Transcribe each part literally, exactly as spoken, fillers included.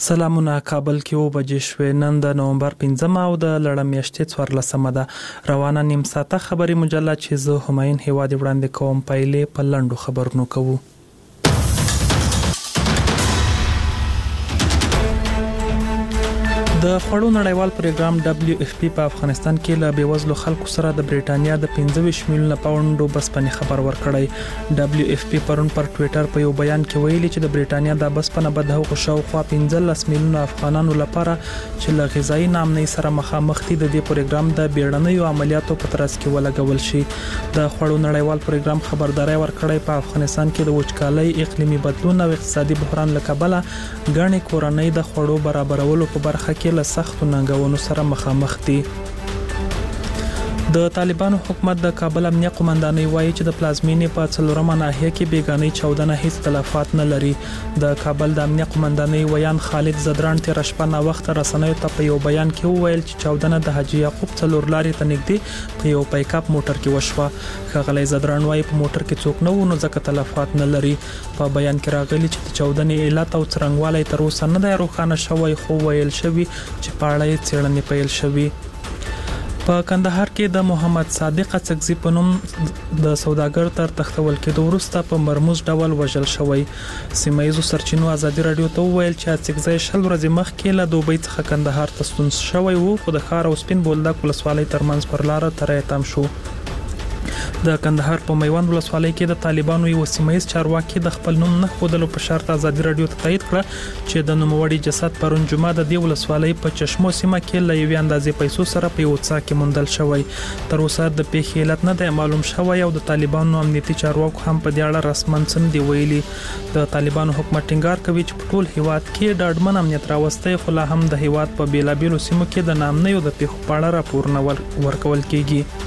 سلامونه. کابل کې و بجې شوې. نن د نومبر پنځمه او د لړم میاشتې څوارلسمه ده. روانه نیم ساعته خبري مجله چې زه همایون هیواد وړاندې کوم. پایلې په لنډو خبرونو کوو. د خوړو نړیوال پروګرام دبليو اف پی په افغانستان کې له بیوزلو خلکو سره د بریټانیا د پنځه ویشت میلیونه پاونډو بسپنې خبر ورکړی. دبليو اف پی پرون پر ټوئیټر په یو بیان کې ویلي چې د بریټانیا د بسپنه به د هغو شاوخوا پنځلس میلیونه افغانانو لپاره چې له غذایي ناامنۍ سره مخامخ دي د دې پروګرام د بیړنیو عملیاتو په ترڅ کې ولګول شي. د خوړو نړیوال پروګرام خبرداري ورکړی په افغانستان کې د وچکالۍ، اقلیمي بدلون او اقتصادي بحران له کبله ګڼې کورنۍ د خوړو برابرولو په برخه کې له سختو ننګونو سره مخامخ دي. د طالبانو حکومت د کابل امنیه قومندانۍ وایي چې د پلازمینې په څلورمه ناحیه کې بیګانۍ چاودنه هیڅ تلفات نه لري. د کابل د امنیه قومندانۍ ویان خالد زدران تیر شپه نا وخت رسنیو ته په یو بیان کې وویل چې چاودنه د حاجی یعقوب څلور لارې ته نږدې په یو پایک اپ موټر کې وشوه. ښاغلی زدران وایي په موټر کې څوک نه و نو ځکه تلفات نه لري. په بیان کې راغلي چې د چاودنې علت او څرنګوالی تر اوسه نه دی روښانه شوی، خو ویل شوی چې په اړه یې څېړنې پیل شوي. په کندهار کې د محمد صادق اڅکزي په نوم د سوداګر تر تختول کېدو وروسته په مرموز ډول وژل شوی. سیمایي سرچینو ازادي رادیو ته وویل چې اڅکزي شل ورځې مخکې له دوبۍ څخه کندهار ته ستون شوی وو، خو د ښار او سپین بولدک ولسوالۍ ترمنځ پر لار ترې تم شو. د کندهار په میوند ولسوالۍ کې د طالبانو یو سیمایي چارواکي د خپل نوم نه ښودلو په شرط ازادي رادیو ته تایید کړه چې د نوموړي جسد پرون جمعه د دې ولسوالۍ په چشمو سیمه کې له یوې اندازې پیسو سره په یو څاه کې موندل شوی. تر اوسه د پیښې علت نه دی معلوم شوی او د طالبانو امنیتي چارواکو هم په دې اړه رسماً څه دي ویلي. د طالبانو حکومت ټینګار کوي چې په ټول هیواد کې ډاډمن امنیت راوستي، خو لا هم د هیواد په بیلابیلو سیمو کې د ناامنیو د پیښو په اړه راپورونه ورکول کیږي.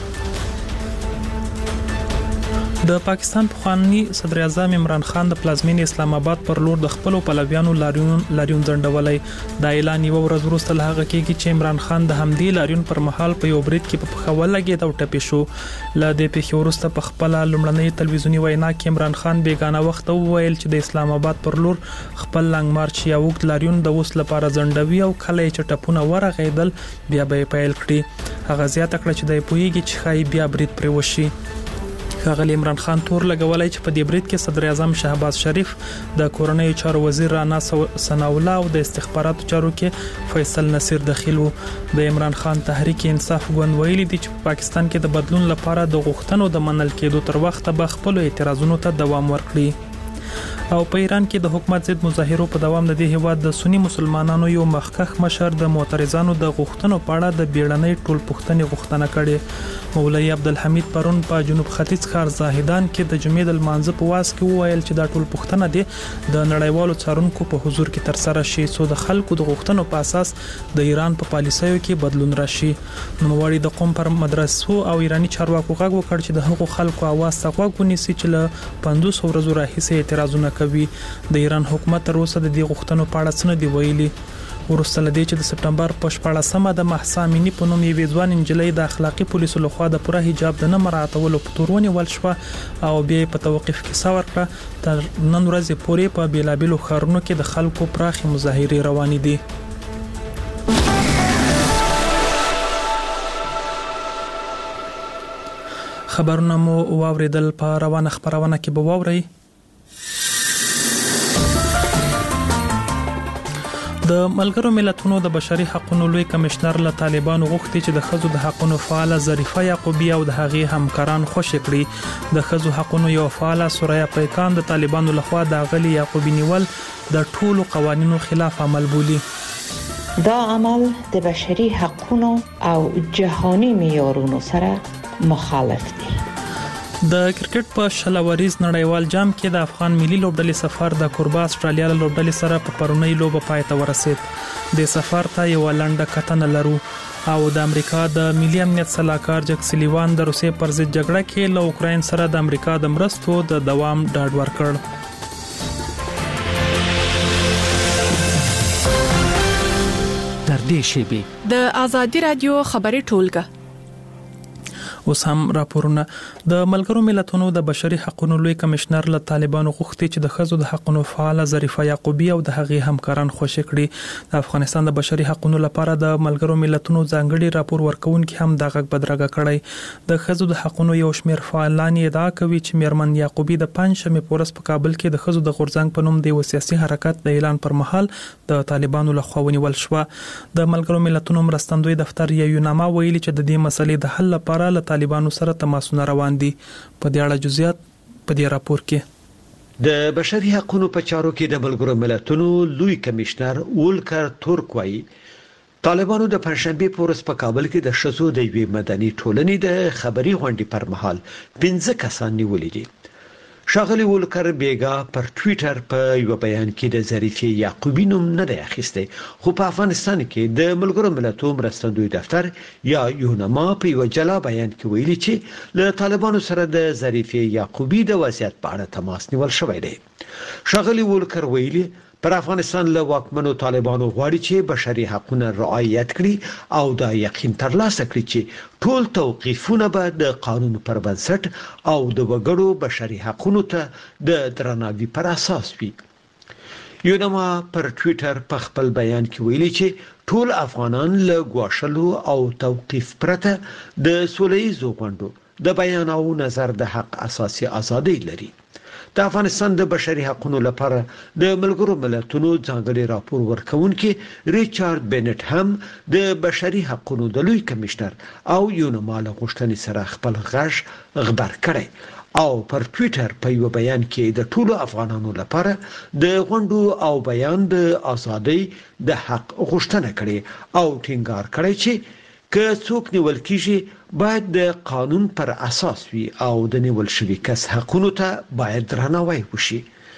د پاکستان پخوانی صدر اعظم عمران خان د پلازمینې اسلام آباد پر لور د خپل پلویانو لاریون لاریون ځنډولای. دا اعلان یو ورځ وروسته له هغه کېږي چې عمران خان د همدې لاریون پر مهال په یو برید کې په پخوا لګید او ټپي شو. له دې پیښې وروسته په خپل لومړنۍ تلویزیونی وینا کې عمران خان بیگانه وخت وویل چې د اسلام آباد پر لور خپل لنګ مارچ یا وګت لاریون د اوس لپاره ځنډوي او کله چې ټپونه ورغېدل بیا به پیل کړي. هغه زیاته کړه چې د پویږي چې خای بیا برید پر وشي. ښاغلی عمران خان تور لګولای چې په دې برید کې صدر اعظم شهباز شریف، د کورنۍ چارو وزیر رانا ثناءالله او د استخباراتو چارو کې فیصل نصیر داخل وو. د عمران خان تحریک انصاف ګوند ویلي دي چې په پاکستان کې د بدلون لپاره د غوښتنو د منل کېدو تر وخته به خپل اعتراضونو ته دوام ورکړي. او په ایران کې د حکومت ضد مظاهرو په دوام د دې هیواد د سنی مسلمانانو یو مخکښ مشر د معترضانو د غوښتنو په اړه د بیړنۍ ټولپوښتنې غوښتنه کړې. مولوی عبدالحمید پرون په جنوب ختیځ ښار زاهدان کې د جمعې د لمانځه په واس کې وویل چې دا ټولپوښتنه دي د نړیوالو څارونکو په حضور کې تر سره شي څو د خلکو د غوښتنو په اساس د ایران په پالیسیو کې بدلون راشي. نوموړي د قوم پر مدرسو او ایرانی چارواکو غږ وکړ چې د هغو خلکو اواز ته غوږ ونیسي چې له پنځوس ورځو راهیسې اعتراضونه کوي. د ایران حکومت تر اوسه د دې غوښتنو په اړه څه نه دی ویلي. ورسته لدې چې د سپټمبر په شپاړلسمه د مهسا امینی په نوم یوې ځوان نجلۍ د اخلاقي پولیسو لخوا د پوره حجاب د نه مراعاتولو په تور ونیول شوه او بیا په توقیف کې سا ورکړه. تر نن ورځې پورې په بیلابیلو ښارونو کې د خلکو پراخې مظاهرې روانې دي. خبرونه مو واوریدل. په روانه خبرونه کې به واورئ د ملګرو ملتونو د بشري حقوقو لوی کمشنر له طالبانو غوښتي چې د ښځو د حقوقو فعال ظریفه یعقوبی او د هغې همکاران خوشی کړي. د ښځو حقوقو یو فعال سوریا پیکان د طالبانو لخوا د غلي یعقوبی نیول د ټولو قوانینو خلاف عمل بولی. دا عمل د بشري حقوقو او جهانی معیارونو سره مخالف دی. د کرکټ په شلوریز نړیوال جام کې د افغان ملي لوبډلې سفر د کوربه استرالیا له لوبډلې سره په پرونی لوبه پای ته ورسید. د سفر ته یو لنډه کتنه لرو او د امریکا د ملي امنیت صلاحکار جک سلیوان د روسیې پر ضد جګړه کې له اوکراین سره د امریکا د مرستو د دوام ډاډ ورکړ. در دې شیبې د آزادي رادیو خبري ټولګه اوس هم راپورونه د ملګرو ملتونو د بشري حقوقو لوی کمشنر له طالبانو غوښتي چې د ښځو د حقوقو فعال ظریفه یعقوبی او د هغې همکاران خوشی کړي. د افغانستان د بشري حقوقو لپاره د ملګرو ملتونو ځانګړي راپور ورکونکي هم د غږ بدرګه کړی. د ښځو د حقوقو یو شمېر فعالان ادعا کوي چې میرمن یعقوبی د پنځشنبه پورس په کابل کې د ښځو د غورځنګ په نوم د یو سیاسي حرکت د اعلان پر مهال د طالبانو لخوا ونیول شو. د ملګرو ملتونو مرستندوی دفتر یوناما ویلي چې د دې مسلې د حل لپاره له طالبانو سره تماسونه روان دي. په دې اړه جزئیات په دې راپور کې د بشري حقوقو په چارو کې د ملګرو ملتونو لوی کمشنر وولکر تورک وايي طالبانو د پنځشنبه پورس په کابل کې د ښځو د یوې مدني ټولنې د خبري غونډې پر مهال پنځه کسان نیولي دي. شاغلی وولکر بیگا پر ټوئیټر په یو بیان کې د ظریفه یعقوبی نوم نه دی اخیسته، خو په افغانستان کې د ملګرو ملتونو مرستندوی دفتر یا یوناما په یو جلا بیان کې ویلي چې له طالبانو سره د ظریفه یعقوبی د وضعیت په اړه تماس نیول شوی دی. شاغلی وولکر ویلي پر افغانستان له واکمنو طالبانو غواړي چې بشري حقوقونه رعایت کړي او دا یقین ترلاسه کړي چې ټول توقیفونه به د قانون پر بنسټ او د وګړو بشري حقوقو ته د درناوي پر اساس وي. یوناما پر ټوئیټر په خپل بیان کې ویلي چې ټول افغانان له ګواښلو او توقیف پرته د سولهییزو غونډو د بیان او نظر د حق اساسي ازادي لري. د افغانستان د بشري حقوقو لپاره د ملګرو ملتونو ځانګړي راپور ورکونکي ریچارډ بنټ هم د بشري حقوقو د لوی کمشنر او یوناما له غوښتنې سره خپل غږ خبر کړی او پر ټوئیټر په یو بیان کې د ټولو افغانانو لپاره د غونډو او بیان د ازادۍ د حق غوښتنه کړې او ټینګار کړی چې که څوک نیول کیږي باید د قانون پر اساس وي او د نیول شوی کس حقوقو ته باید درناوی وشي.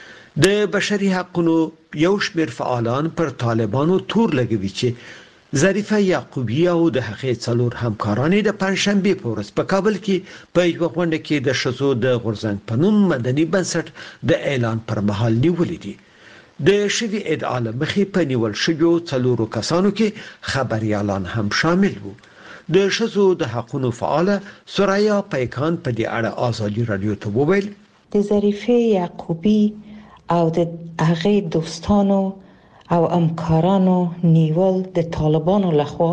د بشري حقوقو یو شمېر فعالان پر طالبانو تور لګوي چې ظریفه یعقوبی او د هغې څلور همکارانې د پنځشنبه په ورځ په کابل کې په یو غونډه کې د ښځو د غورځنګ په نوم مدني بنسټ د اعلان پر مهال نیولې دي. د شوی ادعا مخې په نیول شویو څلورو کسانو کې خبريالان هم شامل وو. د ښځو د حقوقو فعاله سرایا پیکان په دې اړه آزادي رادیو ته وویل د ظریفه یعقوبی او د هغې دوستانو او همکارانو نیول د طالبانو لخوا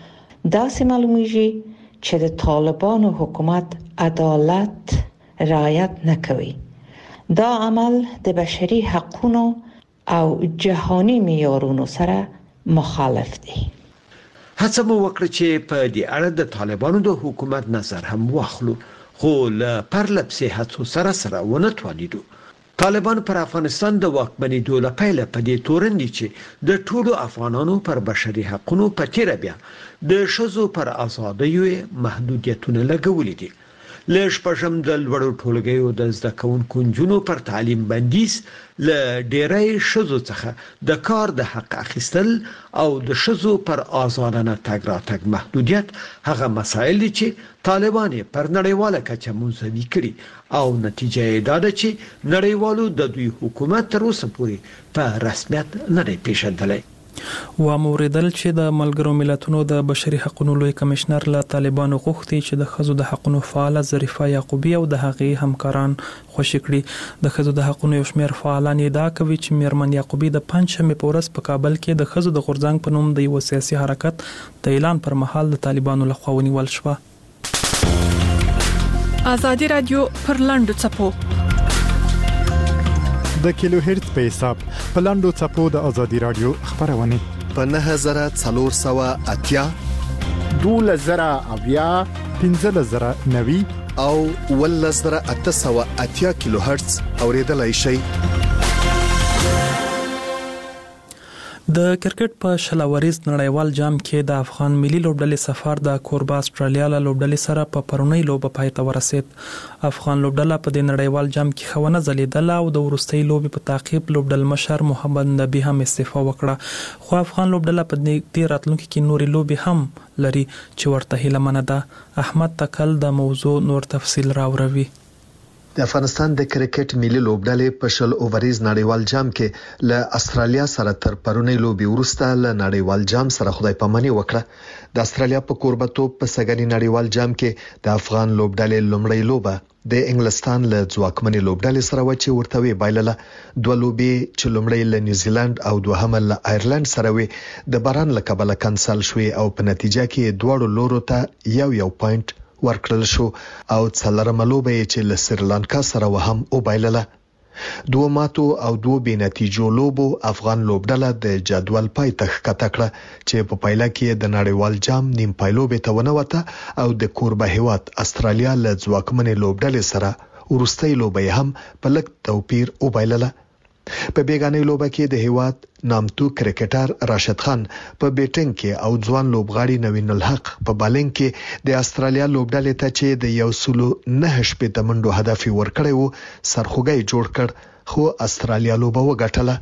داسې معلومیږي چې د طالبانو حکومت عدالت رعایت نکوي. دا عمل د بشري حقوقو او جهانی معیارونو سره مخالف دی. هڅه مو وکړه چې په دې اړه د طالبانو د حکومت نظر هم واخلو، خو له پرلپسې هڅو سره سره ونه توانیدو. طالبان پر افغانستان د واکمنېدو له پیله په دې تورن دي چې د ټولو افغانانو پر بشري حقوقو په تیر بیا د ښځو پر ازادۍ محدودیتونه لګولې دي. له شپږم د لوړو ټولګیو د زده کوونکو نجونو پر تعلیم بندیز له ډېری ښځو څخه د کار د حق اخیستل او د ښځو پر آزادانه تګ راتګ محدودیت هغه مسایل دي چې طالبان پر نړیواله کچه منزوي کړي او نتیجه یې دا ده چې نړیوالو د دوی حکومت تر اوسه پورې په رسمیت نه دی پیژندلی. و موریدل چې د ملګرو ملتونو د بشري حقوقو لوی کمشنر له طالبانو غوښتي چې د ښځو د حقوقو فعال ظریفه یعقوبی او د هغې همکاران خوشی کړي. د ښځو د حقوقو یو شمېر فعالان ادعا کوي چې میرمن یعقوبی د پنځشنبه په ورځ په کابل کې د ښځو د غورځنګ په نوم د یو سیاسي حرکت د اعلان پر مهال د طالبانو لخوا ونیول شو. آزادي رادیو پر لاندو چپو د کیلو هرتز په حساب په لاندو چپو د آزادي رادیو خبرونه په نه هزار څلور سوه اتیا دوله زره اویا پنځه زره نوي او ول زره اته سوه اتیا کیلو هرتز اوریدلای شي. د کرکټ په شلوریز نړیوال جام کې د افغان ملي لوبډلې سفر د کوربه استرالیا له لوبډلې سره په پرونی لوبه پای ته ورسید. افغان لوبډله په دې نړیوال جام کې خونه ځلیدله او د وروستۍ لوبې په تعقیب لوبډل مشر محمد نبی هم استعفا وکړه، خو افغان لوبډله په دې راتلونکي کې نورې لوبې هم لري چې ورته هیله منه ده. احمد تکل د موضوع نور تفصیل راوړي. د افغانستان د کرکټ ملي لوبډلې په شل اووريز نړیوال جام کې له استرالیا سره تر پرونی لوبي وروسته له نړیوال جام سره خدای پاماني وکړه. د استرالیا په کوربتوب په سګنی نړیوال جام کې د افغان لوبډلې لومړی لوبه د انګلستان له ځواکمنې لوبډلې سره و چې ورته وی بایلله. دوه لوبي چې لومړی له نیوزیلند او دوهمه له آیرلند سره وي د باران له کبله کانسل شوې او په نتیجه کې دواړو لورو ته یو یو پوینټ ورکړل شو او څلورمه لوبه چې له سریلانکا سره وهم او بایلله. دوه ماتو او دوه بې نتیجو لوبو افغان لوبډله د جدول پای ته ښکته کړه چې په پایله کې د نړیوال جام نیم پایلوبې ته ونوته او د کوربه هیواد استرالیا له ځواکمنې لوبډلې سره ورستۍ لوبه هم په لږ توپیر او بایلله. په بیگانې لوبه کې د هیواد نامتو کرکټر راشد خان په بیټینګ کې او ځوان لوبغاړي نوین الحق په بالینګ کې د استرالیا لوبډلې ته چې د یو سلو نه شپې منډو هدف ورکړی وو سرخوږی جوړ کړ خو استرالیا لوبه وګټله.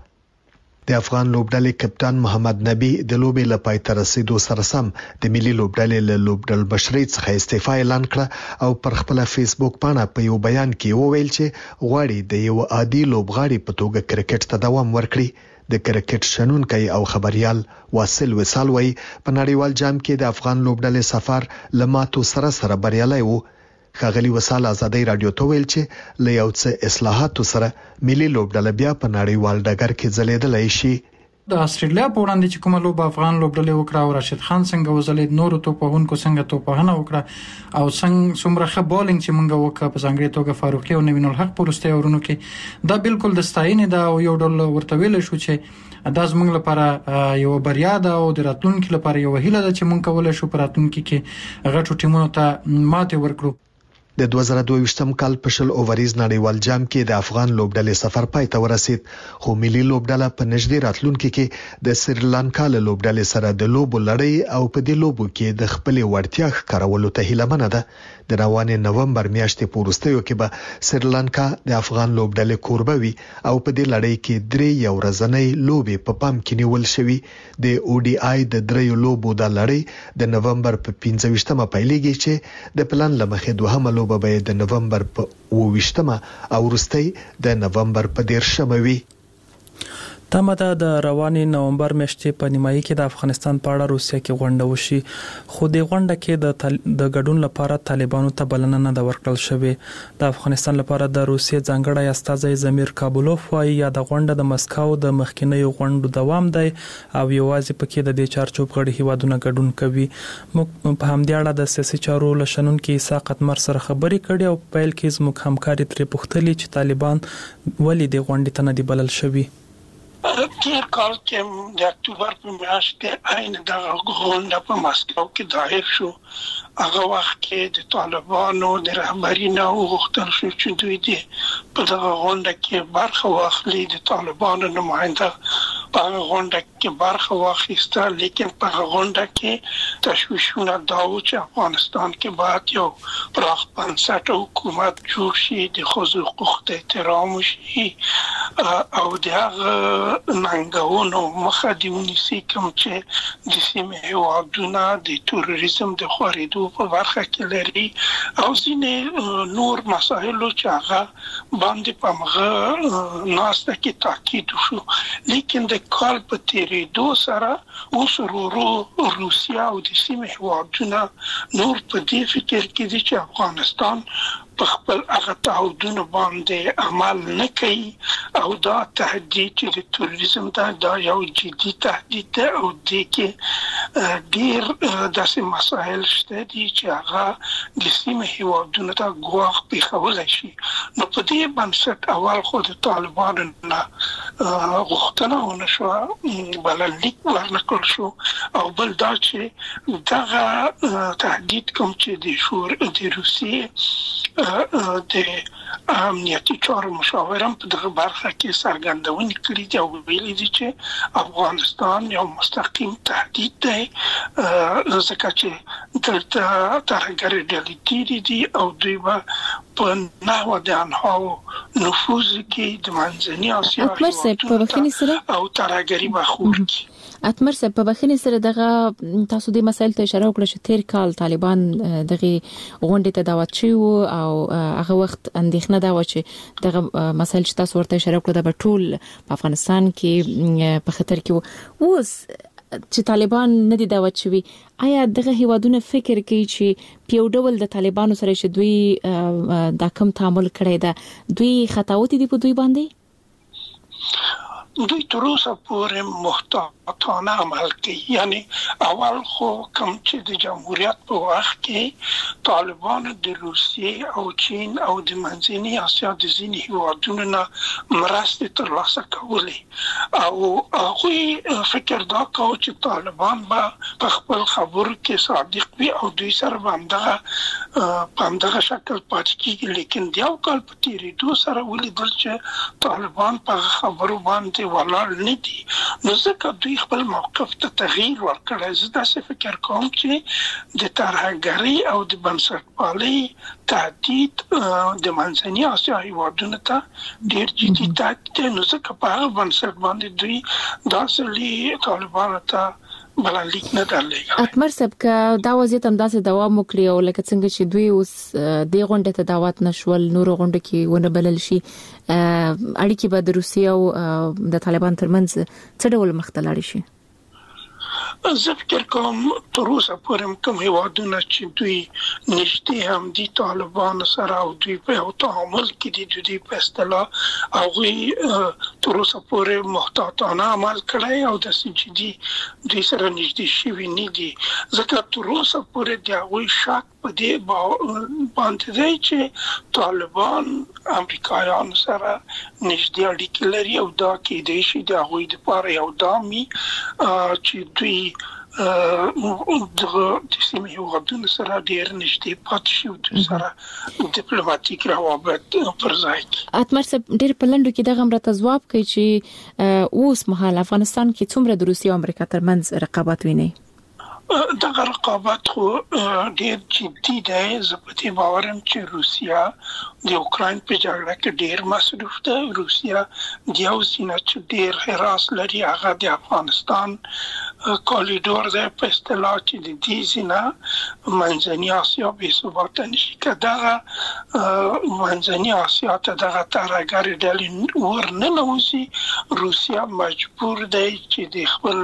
د افغان لوبډلې کپټان محمد نبی د لوبې لپاره تر رسیدو سره سم د ملي لوبډلې له لوبډل بشری څخه استعفا اعلان کړه او پر خپل فیسبوک پاڼه په یو بیان کې وویل چې غواړي د یو عادي لوبغاړي په توګه کرکټ ته دوام ورکړي. د کرکټ شنونکي او خبريال واصل وصال وای په نړیوال جام کې د افغان لوبډلې سفر لماتو سره سره بریالي وو. خاغلی وصال ازادي رادیو ته ویل چې له یو څه اصلاحاتو سره ملي لوبډله بیا په نړیوال ډګر کې ځلیدلای شي. د استرالیا په وړاندې چې کومه لوبه افغان لوبډلې وکړه او راشد خان څنګه وزلید نورو توپونکو څنګه توپهنه وکړه او څنګه څومره ښه بولینګ چې موږ وکړه په ځانګړي توګه فاروقي او نوین الحق پرسته ورونو کې دا بالکل د ستاینې دا او یو ډول ورته ویل شو چې دا زموږ لپاره یو بریا ده او د راتلونکو لپاره یو هیله ده چې موږ کولای شو په راتلونکو کې غټو ټیمونو ته ماته ورکړو. د دوه زره دوه ویشتم کال په شل اووريز نړیوال جام کې د افغان لوبډلې سفر پای ته ورسید خو ملي لوبډله په نږدې راتلونکو کې د سریلانکا له لوبډلې سره د لوبو لړۍ او په دې لوبو کې د خپل وړتیا ښکارولو ته هیله منه ده. د روانې نومبر میاشتې په وروستیو کې به سریلانکا د افغان لوبډلې کوربه وي او په دې لړۍ کې درې یو ورځنۍ لوبې په پام کې نیول شوی. د او ډي آی د دریو لوبو د لړۍ د نومبر په پنځه ویشتمه پیلېږي چې د پلان لمخې دوهمه لوبه به د نومبر په اووه ویشتمه او وروستۍ د نومبر په دیرشمه وي. تمه ده د روانې نومبر میاشتې په نیمایي کې د افغانستان په اړه روسیه کې غونډه وشي خو د غونډه کې د تل... د ګډون لپاره طالبانو ته بلنه نه ده ورکړل شوې. د افغانستان لپاره د روسیې ځانګړی استازی زمیر کابولوف وايي یا د غونډه د مسکو د مخکینیو غونډو دوام دی او یوازې پکې د دې چارچوب غړي هیوادونه ګډون کوي. موږ په همدې اړه د سیاسي چارو لشنونکو عیسی قتمر سره خبرې کړې او په پیل کې زموږ همکاري ترې پوښتلې چې طالبان ولې د غونډې ته نه دي بلل شوي. تیر کال کې د اکتوبر په میاشت کې عین د غونډه په مسکو کې دایر شو. هغه وخت کې د طالبانو د رهبری نه وغوښتل شو چې دوی دې په دغه غونډه کې برخه واخلي. د طالبانو نماینده په هغه غونډه کې برخه واخیسته لیکن په هغه غونډه کې تشویشونه دا و چې افغانستان کې باید یو پراخ بنسټه حکومت جوړ شي د ښځو حقوق ته احترام وشي او د هغه ننګونو مخه دې ونیسي کوم چې د سیمې هیوادونه د تروریزم د خورېدو په برخه کې لري او ځینې نور مسایلو چې هغه باندې په هغه ناسته کې تاکید وشو. لیکن د کال په تیریدو سره اوس ورو روسیا او د سیمې هیوادونه نور په دې فکر کې دي چې افغانستان په خپل هغه تعهدونو باندې عمل نه کوي او دا تهدید چې د تروریزم دا یو جدي تهدید ده او د کې ډیر داسې مسایل شته دي چې هغه د سیمې هیوادونو ته ګواښ پیښولی شي. نو په دې بنسټ اول خو د طالبانو نه غوښتنه ونه شوه بلنلیک ورنکړل شو او بل دا چې دغه تهدید کوم چې د شور د روسیې د امنیتي چارو مشاورم په دغه برخه کې څرګندونې کړې دي او ویلي دي چې افغانستان یو مستقیم تهدید دی ځکه چې دلته ترهګرې ډلې ډېرې دي او دوی به په نحوه د انهاو نفوذ کې د منځني اسیا او ترهګري به خور کړي. اتمر سره په بخښنې سره دغه تاسو د مسایل ته اشاره وکړه چې تیر کال طالبان دغه غونډې ته دعوت شوی او هغه وخت اندېښنه دا و چې دغه مسایل چې تاسو ورته اشاره وکړه د ټول په افغانستان کې په خطر کې اوس چې طالبان نه دي دعوت شوی آیا دغه هیوادونه فکر کوي چې په ډول د طالبانو سره چې دوی د کوم تعامل کړی دا دوی خطاوت دي په دوی باندې دوی تر اوسه پورې محتاطانه عمل کوي. یعنی اول خو کوم چې د جمهوریت په وخت کې طالبان د روسیې او چین او د منځنۍ اسیا د ځینې هیوادونو نه مرستې ترلاسه کولې او هغوی فکر دا کاوه چې طالبان به په خپل خبرو کې صادق وي او دوی سره به همدغه په همدغه شکل پاتې کېږي. لیکن د یو کال په تېرېدو سره ولیدل چې طالبان په خبرو باندې ولاړ نه دي، نو ځکه دوی خپل موقف ته تغییر ورکړی. زه داسې فکر کوم چې د ترهګرۍ او د بنسټپالۍ تهدید د منځنۍ اسیا هیوادونو ته ډېر جدي تهدید دی، نو ځکه په هغه بنسټ باندې دوی داسې طالبانو ته بلنلیک نه درلېږي. اتمر صاحب که دا وضعیت هم داسې دوام وکړي او لکه څنګه چې دوی اوس د غونډې ته دعوت نشول نور غونډه کې ونه بلل شي اړیکې به د روسیې او د طالبان ترمنځ څه ډول مخ ته لاړې شي؟ زه فکر کوم تر اوسه پورې کوم هیوادونه چې دوی نږدې هم دي طالبانو سره او دوی په یو تعامل کې دي د دوی په اصطلاح هغوی تر اوسه پورې محتاطانه عمل کړی او داسې چې دي دوی سره نږدې شوي نه دي، ځکه تر اوسه پورې د هغوی شک په دې باندې دی چې طالبان امریکایانو سره نږدې اړیکې لري او دا کېدای شي د هغوی دپاره یو ګام وي چې دوی دغه د سیمې هیوادونو سره ډېر نږدې پاتې شي او دوی سره ډیپلوماټیک روابط پر ځای کړي. اتمر صاحب ډېر په لنډو کې دغه هم راته ځواب کوي چې اوس مهال افغانستان کې څومره د روسیې او امریکا ترمنځ رقابت ویني؟ دغه رقابت خو ډېر جدي دی. زه په دې باور یم چې روسیه د اوکراین په جګړه کې ډېر مصروف ده. روسیه د یو سینه چې ډېر حراس لري هغه د افغانستان کوریډور دی په اصطلاح چې د دې سینه منځنۍ اسیا بې ثباته نشي که دغه منځنۍ اسیا ته دغه ترهګرې ډلې ور ننوځي روسیه مجبور دی چې د خپل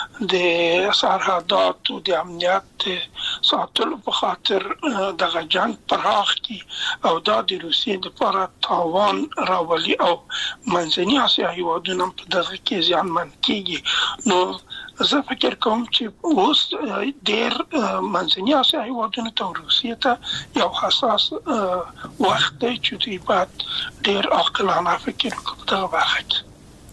د سرحداتو د امنیت ساتلو په خاطر دغه جنگ پراخ کړي او دا د روسیې لپاره تاوان راولي او منځنۍ اسیا هیوادونه په دغه کې زیانمن کېږي. نو زه فکر کوم چې اوس ډېر منځنۍ اسیا هیوادونو ته او روسیې ته یو حساس وخت دی چې دوی باید ډېر عاقلانه فکر وکړي په دغه برخه کې.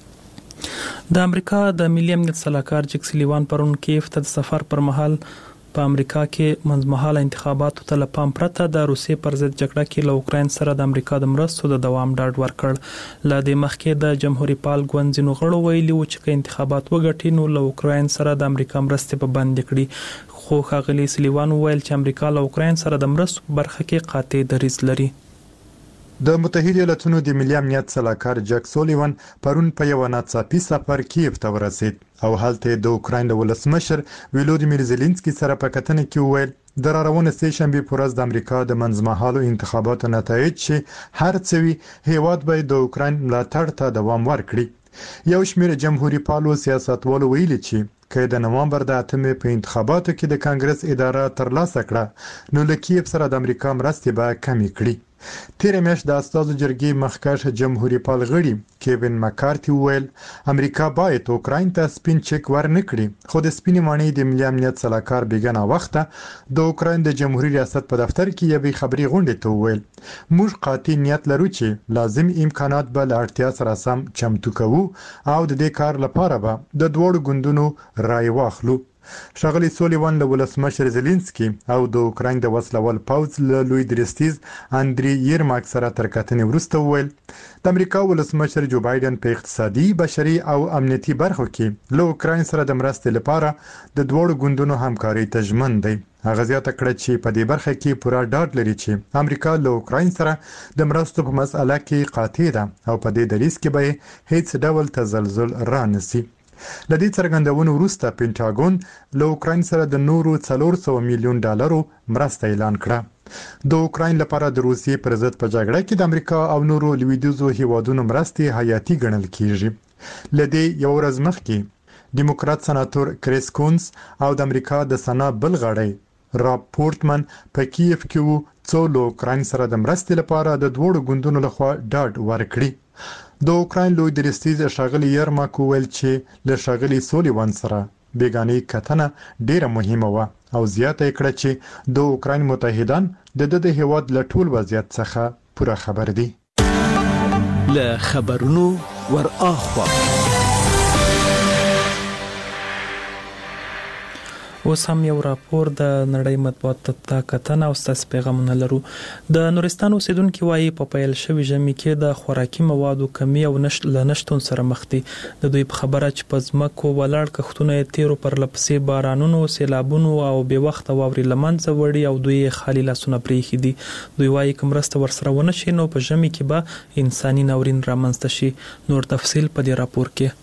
د امریکا د ملي امنیت سلاکار جک سلیوان پرون کیف ته د سفر پر مهال په امریکا کې منځمهاله انتخاباتو ته له پام پرته د روسیې پر ضد جګړه کې له اوکراین سره د امریکا د مرستو د دوام ډاډ ورکړ. له دې مخکې د جمهوریت پال ګوند ځینو غړو ویلي و چې انتخابات وګټي نو له اوکراین سره د امریکا مرستې په بند کړي، خو ښاغلي سلیوان ویل چې امریکا له اوکراین سره د مرستو په برخه کې قاطع دریځ لري. د متحده ایالاتونو د ملي امنیت سلاکار جک سولیوان پرون په یو ناڅاپي سفر کیف ته ورسید او هلته د اوکراین د ولسمشر ویلودیمیر زيلنسکي سره په کتنه کې وویل د راروانه سې شنبه پر ورځ د امریکا د منځمهالو انتخاباتو نتایج چې هر څه وي هیواد به د اوکراین ملاتړ ته دوام ورکړي. یو شمېر جمهوریت پالو سیاستوالو ویلي چې که د نوامبر د اتمې په انتخاباتو کې د کانګرس اداره ترلاسه کړه نو له کیف سره د امریکا مرستې به کمې کړي. تیر میاشت د استازو جرګې مخکښ جمهوریت پال غړي کیوین مکارتي ویل امریکا باید اوکراین ته سپین چک ورنه کړي، خو د سپینې ماڼۍ د ملي امنیت سلاکار بیګنه وخته د اوکراین د جمهوریت ریاست په دفتر کې یوې خبري غونډې ته ویل موږ قاطع نیت لرو چې لازم امکانات به له اړتیا سره سم چمتو کوو او د دې کار لپاره به د دوړو ګوندونو رای واخلو. ښاغلي سولیوان له ولسمشر زيلنسکي او د اوکراین د وسلوال پوځ له لوی درستیز اندري یرماک سره تر کتنې وروسته وویل د امریکا ولسمشر جو بایدن په اقتصادي، بشري او امنیتي برخو کې له اوکراین سره د مرستې لپاره د دوړو ګوندونو همکاري ته ژمن دی. هغه زیاته کړه چې په دې برخه کې پوره ډاډ لري چې امریکا له اوکراین سره د مرستو په مسأله کې قاطع ده او په دې دریځ کې به هیڅ ډول تزلزل را نشي. لدې څرګندونو وروسته پینټاګون له اوکراین سره د نورو څلور سوه میلیون ډالرو مرسته اعلان کړه. د اوکراین لپاره د روسیې پر ضد په جګړه کې د امریکا او نورو لویدیځو هیوادونو مرستې حیاتي ګڼل کیږي. لدې یو ورځ مخکې ډیموکرات سناتور کریس کونز او د امریکا د سنا بل غړی راب پورټمن په کیف کې وو څو له اوکراین سره د مرستې لپاره د دوړو ګوندونو لخوا ډاډ ورکړي. د اوکراین لوی درستیز ښاغلي یرماک وویل چې له ښاغلي سولیوان سره بیګانې کتنه ډیره مهمه وه او زیاته یې کړه چې د اوکراین متحدان د د هیواد له ټول وضعیت څخه پوره خبر دي. له خبرونو ور اخوا اوس هم یو راپور د نړۍ مطبوعاتو ته کتنه او ستاسو پیغامونه لرو. د نورستان اوسیدونکو وايي په پیل شوی ژمي کې د خوراکي موادو کمی او نشټ لنشتون سره مخ دي. د دوی په خبره چې په ځمکو ولاړ کښتونه تیرو پر لپسې بارانونو، سیلابونو او بې وخته واورې لمنځه وړي او دوی خالي لاسونه پریخي دي. دوی وايي کوم مرسته ورسره ونه شي نو په ژمي کې به انساني ناورین رامنځته شي. نور تفصیل په دې راپور کې.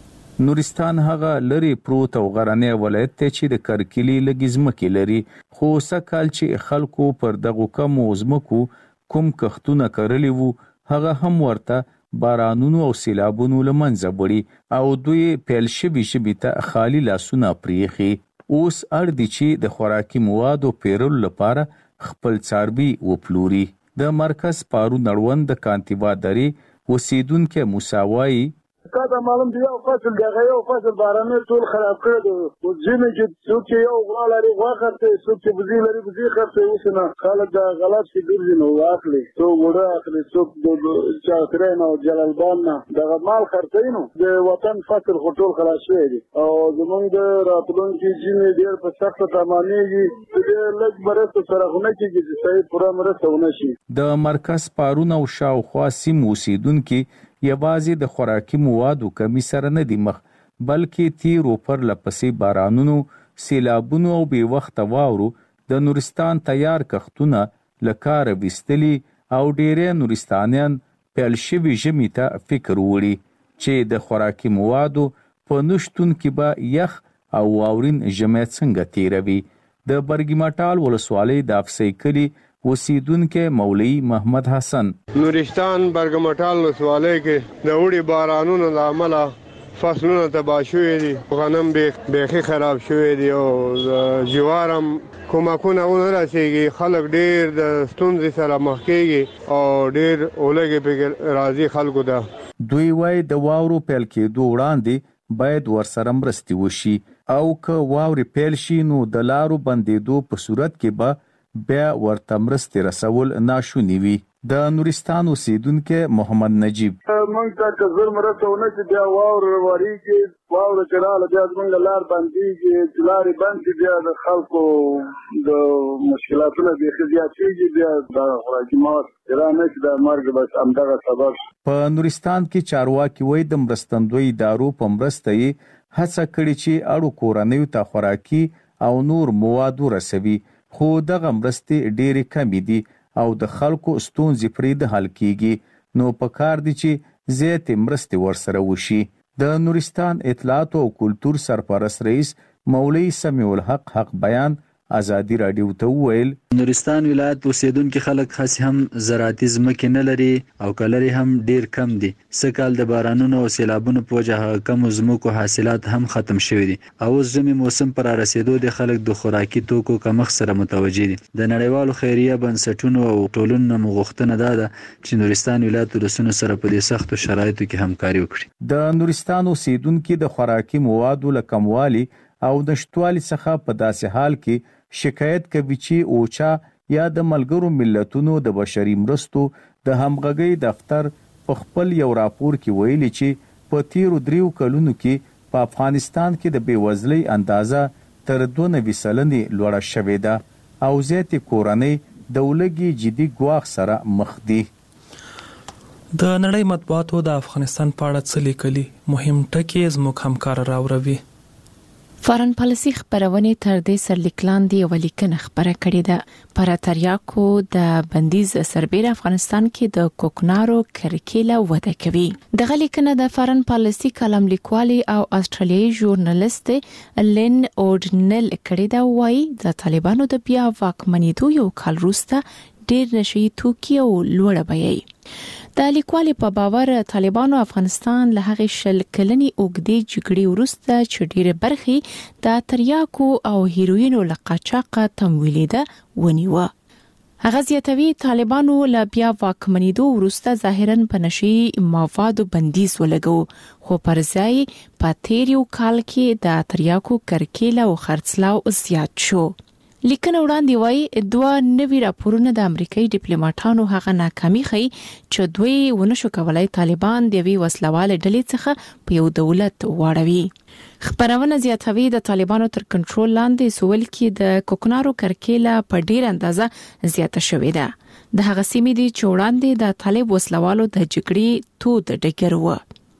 نورستان هغه لري پروت او غرنی ولایت ته چې د کرکلی لګزمکې لري، خو سکهال چې خلکو پر دغه کم ځمکو کوم کښتونه کرلی وو هغه هم ورته بارانونو او سیلابونو لمنځه وړي او دوی پیل شوي ژمي ته خالي لاسونه پریخي. اوس اړ دي چې د خوراکي موادو پیرلو لپاره خپل څاروي وپلوري. د مرکز پارون اړوند د کانتیبا درې اوسیدونکي موسی وایي کاته معلوم دی یو فصل دی یو فصل بارانه ټول خراب کړی دی. او ځینې چې څوک یو غوا لري غوا خرڅوي، څوک چې بزي لري بزي خرڅوي. اوس نه خلک دا غلط شي ګرځي نو واخلي، څوک وړه اخلي، څوک د چاکرین او جلالبان نه دغه مال خرڅوي. نو د وطن فصل خو ټول خلاص شوی دی او زمونږ د راتلونکي ژمي ډېر په سخته تمامېږي. ډېر لږ مرسته سره خو نه کېږي چې صحیح پوره مرسته ونه شي. د مرکز پارون او شاوخوا سیمو اوسیدونکي یوازې د خوراکي موادو کمی سره نه دي مخ، بلکې تیرو پر لپسې بارانونو، سیلابونو او بې وخته واورو د نورستان تیار کښتونه له کاره ویستلي او ډېری نورستانیان پیل شوي ژمي ته فکر وړي چې د خوراکي موادو په نشتون کې به یخ او واورین ژمی څنګه تیروي. د برګمټال ولسوالۍ د افسۍ کلي اوسیدونکي مولوي محمد حسن نورستان برګمټال ولسوالۍ کې د وړي بارانونو له امله فصلونه تباه شوي دي، غنم بیخي خراب شوي دي او جوارم کومکونه ونه رسېږي. خلک ډېر د ستونزې سره مخ کېږي او ډېر اولګې پکې راځي خلکو ته. دوی وایي د واورو پیل کېدو وړاندې باید ورسره مرستې وشي او که واورې پیل شي نو د لارو بندېدو په صورت کې به بیا ورته مرستې رسول ناشوني وي. د نورستان اوسیدونکي محمد نجیب موږ ته که زر مرسته ونه شي بیا واوره وریږي، واوره چې راغله بیا زموږ لار بندېږي، چې لارې بند شي بیا د خلکو د مشکلاتونه بیخي زیاتېږي. بیا د خوراکي مواد چې را نه شي د مرګ بس همدغه سبب. په نورستان کې چارواکي وایي د مرستندوی ادارو په مرسته یې هڅه کړې چې اړو کورنیو ته خوراکي او نور مواد ورسوي، خو دغه مرستې ډېرې کمې دي او د خلکو ستونزې پرې د حل کیږي. نو په کار دي چې زیاتې مرستې ورسره وشي. د نورستان اطلاعات او کلتور سرپرست رئیس مولوي سمیع الحق حق بیان ازادي رادیو ته وویل نورستان ولایت اوسیدونکو خلک خاص هم زراعتي ځمکې نه لري او کلري هم ډیر کم دي. سکهال د بارانونو او سیلابونو په وجه کم ځمکو حاصلات هم ختم شوي دي او ژمي موسم پر رسیدو د خلک د خوراکي توکو کمښت سره متوجه دي. د نړیوالو خیریه بنسټونو او ټولنو مغوښتنه ده چې نورستان ولایت ولسونو سره په دې سختو شرایطو کې همکاري وکړي. د نورستان اوسیدونکو د خوراکي موادو له کموالي او نشټوالي څخه په داسې حال کې شکایت کوي چې اوچا یا د ملګرو ملتونو د بشري مرستو د همغږۍ دفتر په خپل یو راپور کې ویلي چې په تیرو دریو کلونو کې په افغانستان کې د بېوزلۍ اندازه تر دوه نوي سلنې لوړه شوې ده او زیاتې کورنۍ د ولږې جدي ګواښ سره مخ دي. د نړۍ مطبوعاتو د افغانستان په اړه څه لیکلي؟ مهم ټکي زموږ همکار راوروي. فارن پالیسي خبرونه تر دې سرلیک لاندې یو لیکنه خبره کړې ده پر تریاکو د بندیز سربېره افغانستان کې د کوکنارو کرکیله وده کوي. د لیکنه د فارن پالیسي کالم لیکوالي او استرالیایي ژورنالیست لین اورډنل کړې ده، وایي د طالبانو د بیا واکمنېدو یو کال وروسته ډېر نشي توکي او لوړه بیه. د لیکوالي په باور طالبانو افغانستان له هغې شل کلنې اوږدې جګړې وروسته چې ډېرې برخې د تریاکو او هیروینو له قاچاقه تمویلېده ونیوه. هغه زیاتوي طالبانو له بیا واکمنېدو وروسته ظاهراً په نشي موادو بندیز ولګو، خو پر ځای په تیر یو کال کې د تریاکو کرکیله او خرڅلاو زیات شو. لیکنه وړاندې وایي دوه نوي راپورونه د امریکایي ډیپلوماټانو هغه ناکامي ښيي چې دوی ونشو کولای طالبان د یوې وسلواله ډلې څخه په یو دولت واړوي. خبرونه زیاتوي د طالبانو تر کنټرول لاندې سوال کې د کوکنارو کرکیله په ډیر اندازه زیاته شوې ده. د هغه سیمې دي چې وړاندې د طالب وسلوالو د جګړې تود ډګر و.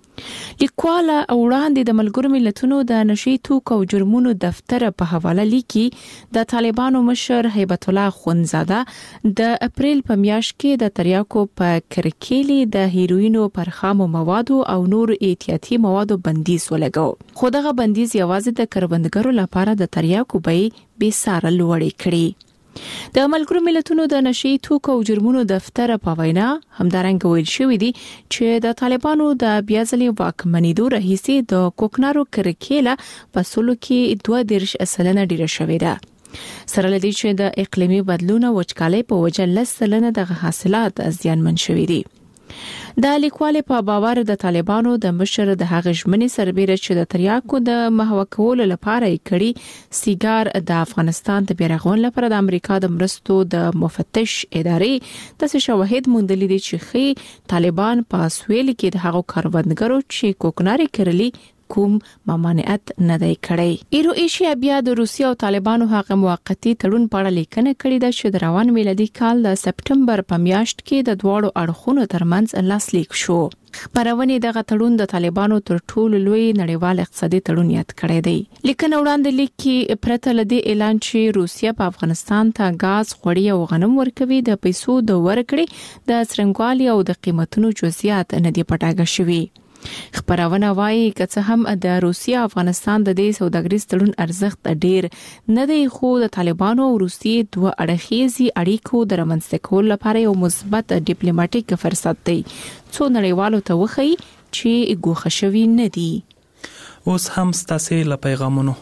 لیکواله وړاندې د ملګرو ملتونو د نشي توکو او جرمونو دفتر په حواله لیکي د طالبانو مشر هیبت الله خونزاده د اپریل په میاشت کې د تریاکو په کرکیلي د هیروینو پر خامو موادو او نور احتیاطي موادو بندیز ولګاو، خو دغه بندیز یوازې د کروندګرو لپاره د تریاکو بیې بې ساري لوړې کړې. د ملګرو ملتونو د نشي توکو او جرمونو دفتر په وینا همدارنګه ویل شوې دي چې د طالبانو د بیا ځلې واکمنېدو راهیسې د کوکنارو کرکیله په سلو کې دوه دېرش سلنه ډیره شوې ده. سره لدی چې د اقلیمي بدلون او وچکالۍ په وجه لس سلنه د حاصلات زیانمن شوې دي. د لیکوالي په باور د طالبانو د مشر د هغه ژمنې سربېره چې د تریاکو د محو کولو لپاره یې کړي سیګار د افغانستان د بیرغون لپاره د امریکا د مرستو د مفتش ادارې د شواهد موندلي دي چې خي طالبان په سویل کې د هغو کاروندګرو چې کوکناري کرلی کوم ممانعت نه دی کړی. ایرو ایشیا بیا د روسیا او طالبانو هغه موقتی تړون په اړه لیکنه کړې ده چې د روان میلادي کال د سپټمبر په میاشت کې د دواړو اړخونو ترمنځ لاسلیک شو. خبرونه دغه تړون د طالبانو تر ټولو لوی نړیوال اقتصادي تړون یاد کړی دی. لیکنه وړاندې لیکي پرته لدی اعلان چې روسیا په افغانستان ته غاز، غوړي او غنم ورکوي د پیسو د ورکړې د څرنګوالي او د قیمتونو جزئیات نه دی پټاګه شوی. خبرونه وایي که څه هم د روسیا افغانستان د دې سوداګریز تړون ارزښت ډیر نه دی، خو د طالبانو او روسیې دوه اړخیزي اړیکو د رامنځته کولو لپاره یو مثبت ډیپلوماټیک فرصت دی څو نړیوالو ته وښيي چې ګوښه شوي نه دي. اوس هم ستاسو له پیغامونو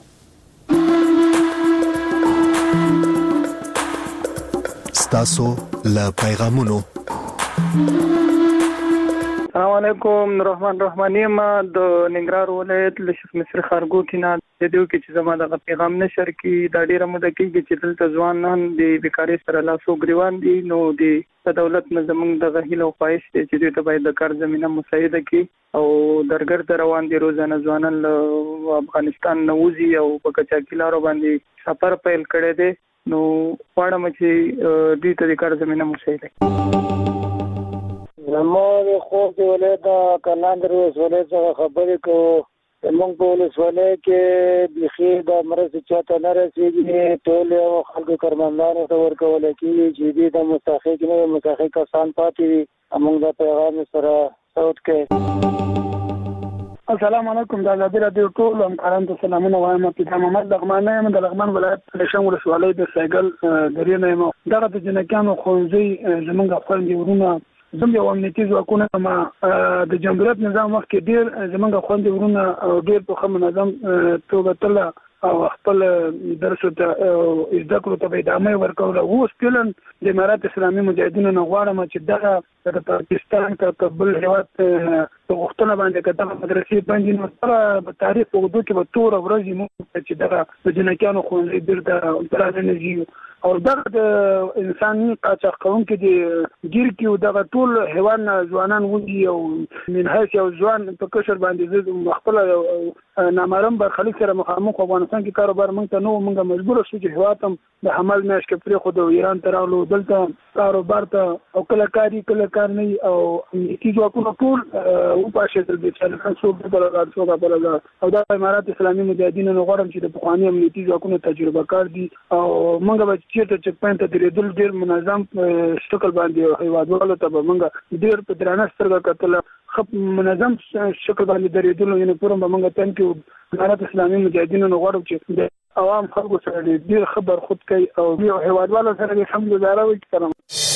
ستاسو له پیغامونو السلام علیکم. رحمان رحماني ما د ننګرهار ولایت له شیخ مصر خارګو کې نه د دې کې چې زما د پیغام نشر کې د ډیره موده کې چې دلته ځوانان د بیکاری سره لاسو ګریوان دي، نو د دولت نه زمونږ د غهیل او خواهش دی چې دوی ته باید د کار زمينه مساعده کړي او درګرد روان دي روزانه ځوانان له افغانستان نه وځي او په کچاکي لارو باندې سفر پیل کړی دی، نو غواړم چې دوی ته د کار زمينه مساعده کړي. زموږ خوب دی ولایت کلاندر ولایت څخه خبرې کوو. زموږ په ولسوالۍ کې بيخي د مرستې چاته نه رسېږي، ټول خلکو کارمندانو ته ورکول کېږي چې دوی د مستحق نه مستحق کسان پاتې وي. موږ د پیغام سره صوت کوي. السلام علیکم. د ازادي راډیو ټول همکارانو ته سلامونه وایم. پیدا محمد لغمان یم د لغمان ولایت لشم ولسوالۍ د سایګل درې نه یم. دغه د جنکانو خوځي زمونږ خپل ورونه زموږ یو امنیتي ځواکونه ما د جمهوریت نظام وخت کې ډیر زمونږ خوندې ورونه او ډیر په منظم توګه تل او خپل درس ته زده کړو ته ادامه ورکول. اوس پلان د امارات اسلامي مجاهدینو نه غواړم چې دغه د پاکستان ته بل هیواد په وختونه باندې کته مدرسې باندې نو سره په تاریخ په دوه کې به تور ورځې مو چې دغه د جنکانو خوندې ډیر د پرانه نږدې او دغه د انساني قاچاق کوونکو د ګیر کې دغه ټول حیوان ځوانان ودی او من حیث یو ځوان په کشر باندې د خپل نامرم برخلیک سره مخامخ افغانستان کې کاروبار مونږ ته نو مونږه مجبور شو چې هواتم د حمل میاش کې پرې خو د ایران تر اولو دلته کاروبار ته او کله کاری کله کار نه او کی ځواکونه ټول او پاشه تل به چې څو په لاره څو په لاره او د امارات اسلامي مجاهدینو نو غواړم چې د پخوانی امنیتي ځواکونو تجربه کار دي او مونږ به چې ته چک پاینټ ته درېدل ډیر منظم شکل باندې هیوادوالو ته به مونږ ډیر په درانه سترګه کتل خپ منظم شکل باندې درېدل یعنی پرم به مونږ ته کې امارات اسلامي مجاهدینو نو غواړم چې د عوام خلکو سره ډیر خبر خود کوي او هیوادوالو سره هم ګزاره وکړم.